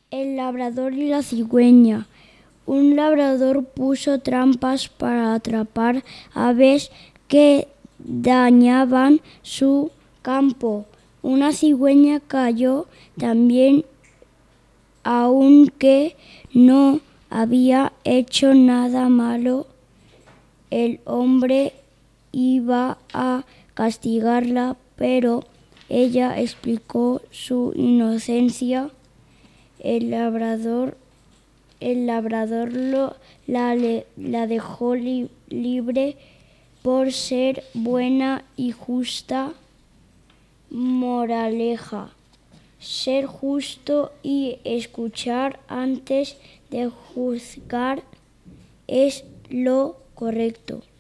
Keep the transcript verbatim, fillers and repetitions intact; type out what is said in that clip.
El labrador y la cigüeña. Un labrador puso trampas para atrapar aves que dañaban su campo. Una cigüeña cayó también, aunque no había hecho nada malo. El hombre iba a castigarla, pero ella explicó su inocencia. El labrador, el labrador lo, la, la dejó li, libre por ser buena y justa. Moraleja: ser justo y escuchar antes de juzgar es lo correcto.